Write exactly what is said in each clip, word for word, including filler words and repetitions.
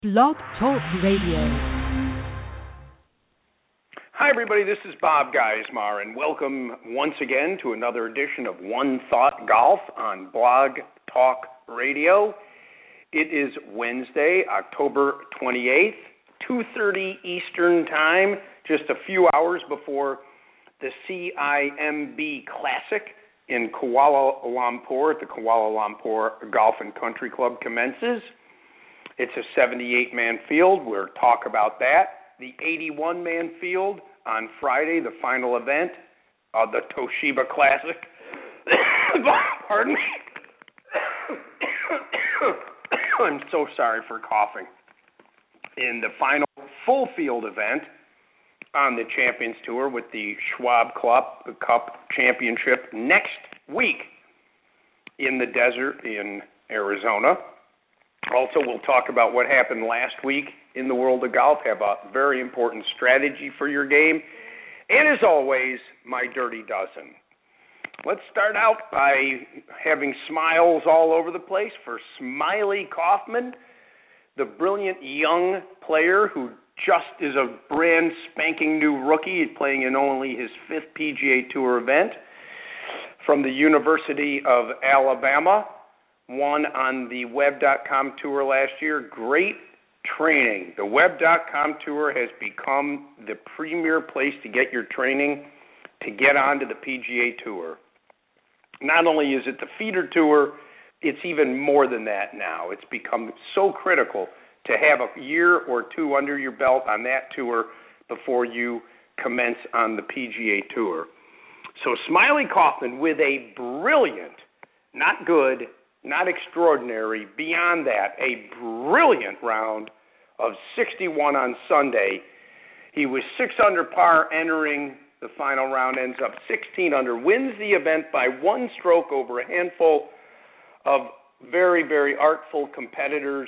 Blog Talk Radio. Hi, everybody. This is Bob Geismar, and welcome once again to another edition of One Thought Golf on Blog Talk Radio. It is Wednesday, October twenty-eighth, two thirty Eastern Time, just a few hours before the C I M B Classic in Kuala Lumpur at the Kuala Lumpur Golf and Country Club commences. It's a seventy-eight man field. We'll talk about that. The eighty-one man field on Friday, the final event of the Toshiba Classic. Pardon me. I'm so sorry for coughing. In the final full field event on the Champions Tour with the Schwab Club Cup Championship next week in the desert in Arizona. Also, we'll talk about what happened last week in the world of golf, have a very important strategy for your game, and as always, my Dirty Dozen. Let's start out by having smiles all over the place for Smylie Kaufman, the brilliant young player who just is a brand spanking new rookie, playing in only his fifth P G A Tour event, from the University of Alabama. Won on the Web dot com Tour last year. Great training. The Web dot com Tour has become the premier place to get your training to get onto the P G A Tour. Not only is it the feeder tour, it's even more than that now. It's become so critical to have a year or two under your belt on that tour before you commence on the P G A Tour. So Smylie Kaufman with a brilliant, not good, not extraordinary, beyond that, a brilliant round of sixty-one on Sunday. He was six under par entering the final round, ends up sixteen under, wins the event by one stroke over a handful of very, very artful competitors.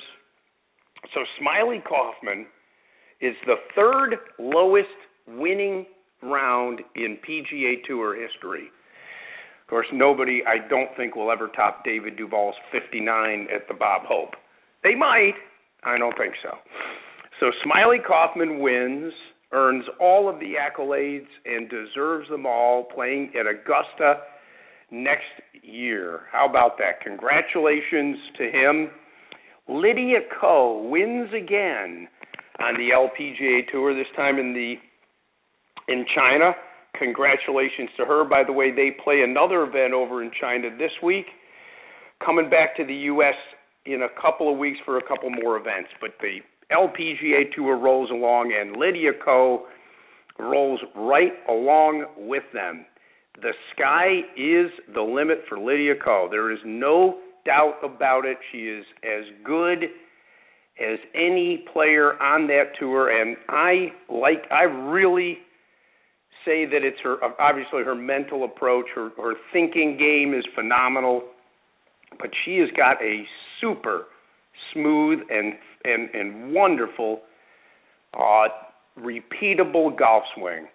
So Smylie Kaufman is the third lowest winning round in P G A Tour history. Of course, nobody, I don't think, will ever top David Duval's fifty-nine at the Bob Hope. They might. I don't think so. So Smylie Kaufman wins, earns all of the accolades, and deserves them all, playing at Augusta next year. How about that? Congratulations to him. Lydia Ko wins again on the L P G A Tour, this time in the in China. Congratulations to her. By the way, they play another event over in China this week, coming back to the U S in a couple of weeks for a couple more events. But the L P G A Tour rolls along, and Lydia Ko rolls right along with them. The sky is the limit for Lydia Ko. There is no doubt about it. She is as good as any player on that tour, and I like, I really say that it's her, obviously her mental approach, her, her thinking game is phenomenal, but she has got a super smooth and and, and wonderful, uh, repeatable golf swing.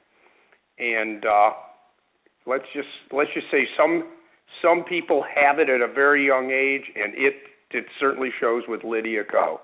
And uh, let's just let's just say some some people have it at a very young age, and it it certainly shows with Lydia Ko.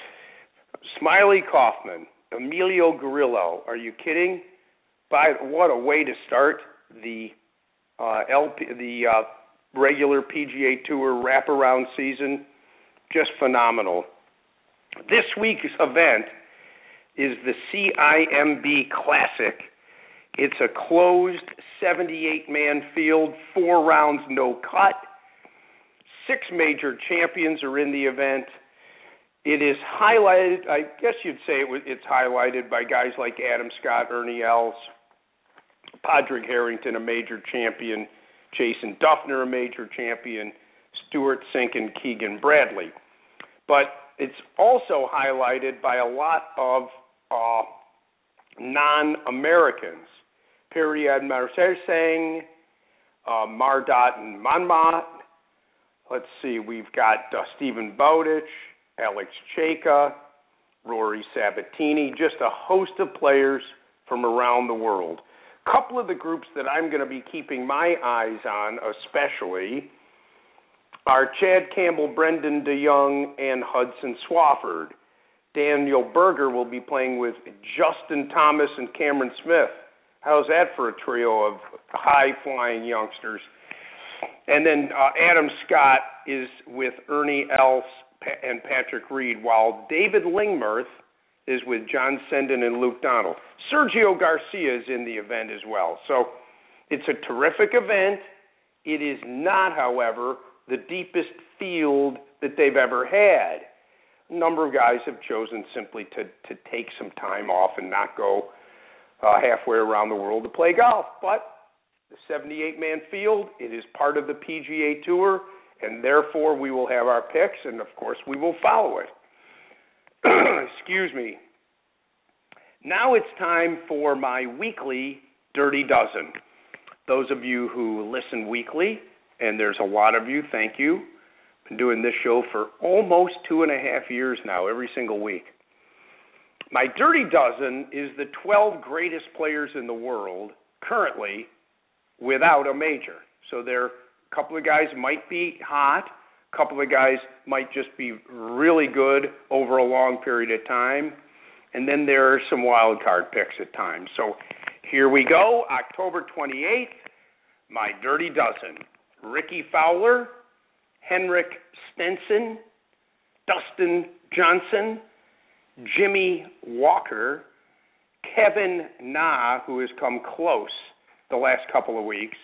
Smylie Kaufman, Emilio Grillo, are you kidding? By, what a way to start the uh, L P, the uh, regular P G A Tour wraparound season. Just phenomenal. This week's event is the C I M B Classic. It's a closed seventy-eight man field, four rounds, no cut. Six major champions are in the event. It is highlighted, I guess you'd say it was, it's highlighted by guys like Adam Scott, Ernie Els, Padraig Harrington, a major champion, Jason Duffner, a major champion, Stuart Sink, and Keegan Bradley. But it's also highlighted by a lot of uh, non-Americans. Periyad Marserseng, uh, Mardot and Monmouth. Let's see, we've got uh, Stephen Bowditch, Alex Chayka, Rory Sabatini, just a host of players from around the world. Couple of the groups that I'm going to be keeping my eyes on especially are Chad Campbell, Brendan DeYoung, and Hudson Swafford. Daniel Berger will be playing with Justin Thomas and Cameron Smith. How's that for a trio of high-flying youngsters? And then uh, Adam Scott is with Ernie Els and Patrick Reed, while David Lingmerth is with John Senden and Luke Donald. Sergio Garcia is in the event as well. So it's a terrific event. It is not, however, the deepest field that they've ever had. A number of guys have chosen simply to, to take some time off and not go uh, halfway around the world to play golf. But the seventy-eight man field, it is part of the P G A Tour, and therefore we will have our picks, and of course we will follow it. Excuse me. Now it's time for my weekly Dirty Dozen. Those of you who listen weekly, and there's a lot of you, thank you. Been doing this show for almost two and a half years now, every single week. My Dirty Dozen is the twelve greatest players in the world currently without a major. So there, a couple of guys might be hot, a couple of guys might just be really good over a long period of time, and then there are some wild card picks at times. So here we go, October twenty-eighth, my Dirty Dozen. Ricky Fowler, Henrik Stenson, Dustin Johnson, Jimmy Walker, Kevin Na, who has come close the last couple of weeks,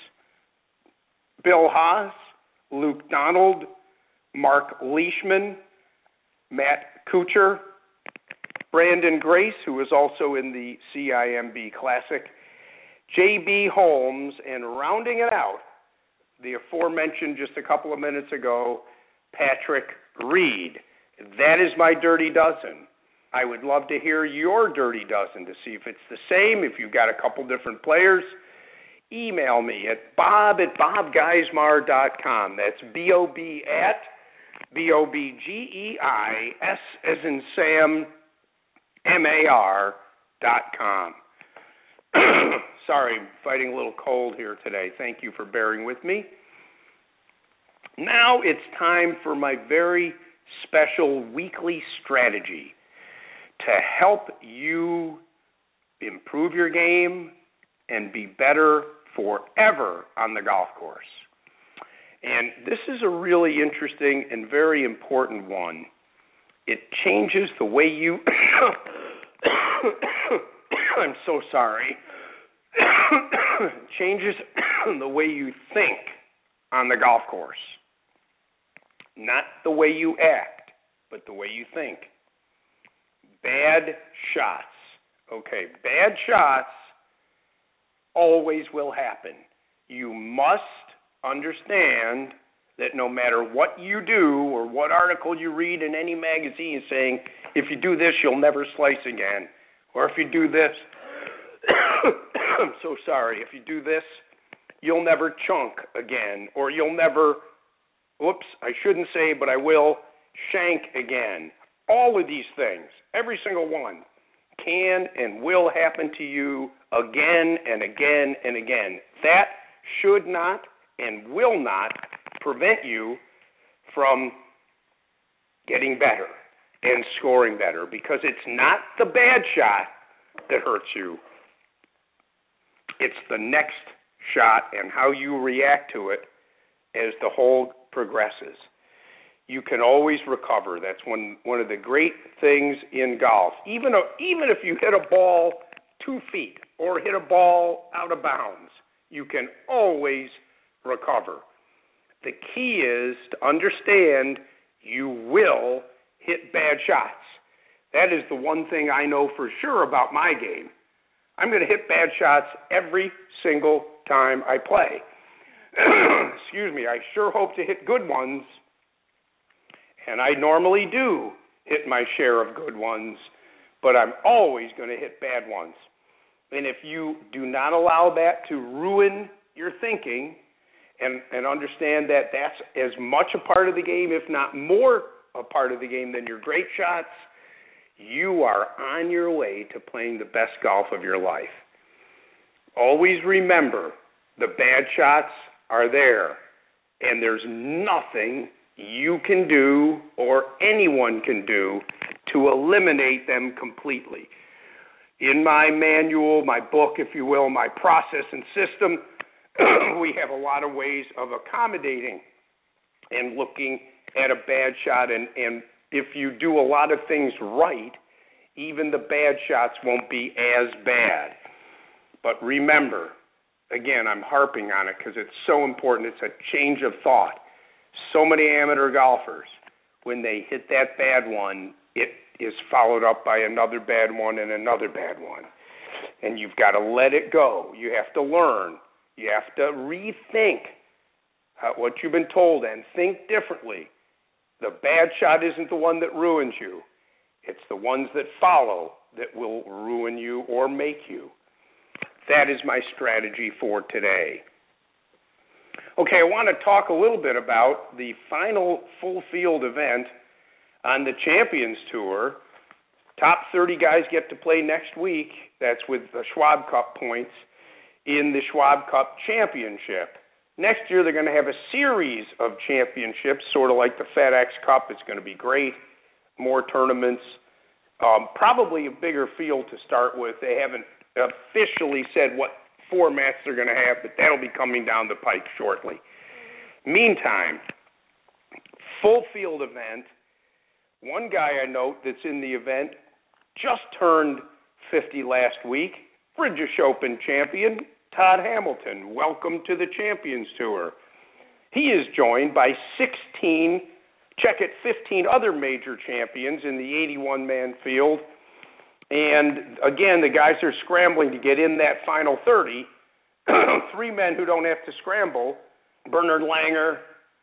Bill Haas, Luke Donald, Mark Leishman, Matt Kuchar, Brandon Grace, who is also in the C I M B Classic, J B Holmes, and rounding it out, the aforementioned just a couple of minutes ago, Patrick Reed. That is my Dirty Dozen. I would love to hear your Dirty Dozen to see if it's the same, if you've got a couple different players. Email me at bob at bob geismar dot com. That's B O B at B O B G E I S as in Sam, M A R dot com. Sorry, I'm fighting a little cold here today. Thank you for bearing with me. Now it's time for my very special weekly strategy to help you improve your game and be better forever on the golf course. And this is a really interesting and very important one. It changes the way you... I'm so sorry. Changes the way you think on the golf course. Not the way you act, but the way you think. Bad shots. Okay, bad shots always will happen. You must understand that no matter what you do or what article you read in any magazine saying, if you do this, you'll never slice again. Or if you do this, I'm so sorry, if you do this, you'll never chunk again. Or you'll never, whoops, I shouldn't say, but I will, shank again. All of these things, every single one, can and will happen to you again and again and again. That should not and will not prevent you from getting better and scoring better, because it's not the bad shot that hurts you. It's the next shot and how you react to it as the hole progresses. You can always recover. That's one one of the great things in golf. Even a, even if you hit a ball two feet or hit a ball out of bounds, you can always recover. The key is to understand you will hit bad shots. That is the one thing I know for sure about my game. I'm going to hit bad shots every single time I play. Excuse me, I sure hope to hit good ones, and I normally do hit my share of good ones, but I'm always going to hit bad ones. And if you do not allow that to ruin your thinking and, and understand that that's as much a part of the game, if not more a part of the game than your great shots, you are on your way to playing the best golf of your life. Always remember, the bad shots are there, and there's nothing you can do or anyone can do to eliminate them completely. In my manual, my book, if you will, my process and system, we have a lot of ways of accommodating and looking at a bad shot. And, and if you do a lot of things right, even the bad shots won't be as bad. But remember, again, I'm harping on it because it's so important. It's a change of thought. So many amateur golfers, when they hit that bad one, it is followed up by another bad one and another bad one. And you've got to let it go. You have to learn. You have to rethink how, what you've been told and think differently. The bad shot isn't the one that ruins you. It's the ones that follow that will ruin you or make you. That is my strategy for today. Okay, I want to talk a little bit about the final full field event on the Champions Tour. Top thirty guys get to play next week. That's with the Schwab Cup points in the Schwab Cup Championship. Next year they're going to have a series of championships, sort of like the FedEx Cup. It's going to be great. More tournaments. Um, probably a bigger field to start with. They haven't officially said what formats they're going to have, but that'll be coming down the pike shortly. Meantime, full field event. One guy I note that's in the event just turned fifty last week, British Open champion, Todd Hamilton. Welcome to the Champions Tour. He is joined by sixteen, check it, fifteen other major champions in the eighty-one man field. And, again, the guys are scrambling to get in that final thirty. Three men who don't have to scramble, Bernard Langer,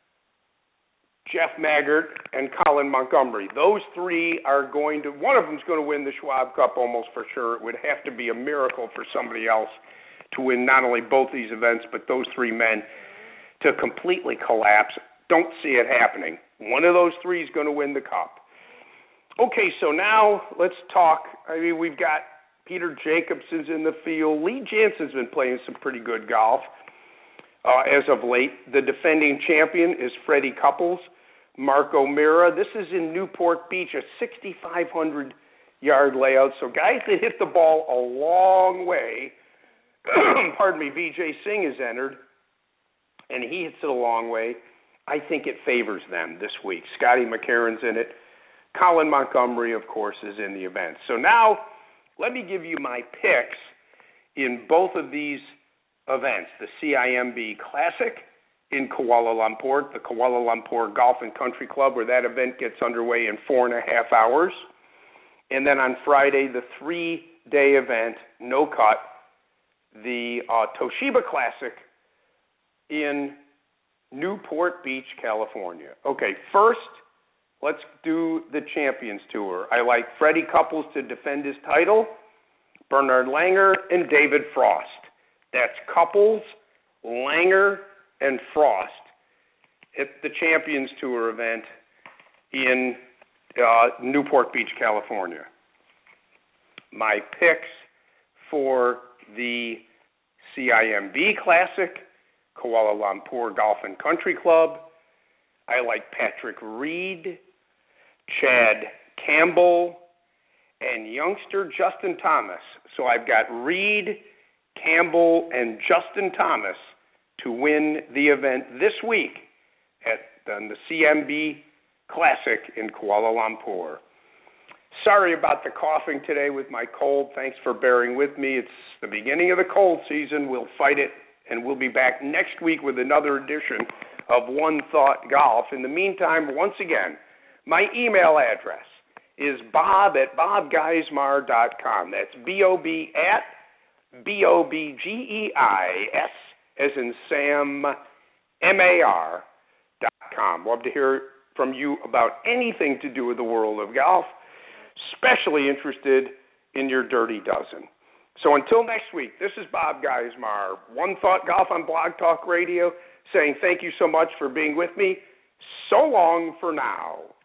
Jeff Maggart, and Colin Montgomery. Those three are going to, one of them is going to win the Schwab Cup almost for sure. It would have to be a miracle for somebody else to win not only both these events, but those three men to completely collapse. Don't see it happening. One of those three is going to win the Cup. Okay, so now let's talk. I mean, we've got Peter Jacobson's in the field. Lee Jansen's been playing some pretty good golf uh, as of late. The defending champion is Freddie Couples. Mark O'Meara. This is in Newport Beach, a sixty-five hundred yard layout. So guys that hit the ball a long way, pardon me, V J Singh has entered, and he hits it a long way. I think it favors them this week. Scotty McCarron's in it. Colin Montgomery, of course, is in the event. So now let me give you my picks in both of these events, the C I M B Classic in Kuala Lumpur, the Kuala Lumpur Golf and Country Club, where that event gets underway in four and a half hours. And then on Friday, the three-day event, no cut, the uh, Toshiba Classic in Newport Beach, California. Okay, first, let's do the Champions Tour. I like Freddie Couples to defend his title, Bernard Langer, and David Frost. That's Couples, Langer, and Frost at the Champions Tour event in uh, Newport Beach, California. My picks for the C I M B Classic, Kuala Lumpur Golf and Country Club. I like Patrick Reed, Chad Campbell, and youngster Justin Thomas. So I've got Reed, Campbell, and Justin Thomas to win the event this week at um, the C M B Classic in Kuala Lumpur. Sorry about the coughing today with my cold. Thanks for bearing with me. It's the beginning of the cold season. We'll fight it, and we'll be back next week with another edition of One Thought Golf. In the meantime, once again, my email address is bob at bob geismar dot com. That's B O B at B O B G E I S as in Sam, M A R dot com. Love to hear from you about anything to do with the world of golf, especially interested in your Dirty Dozen. So until next week, this is Bob Geismar, One Thought Golf on Blog Talk Radio, saying thank you so much for being with me. So long for now.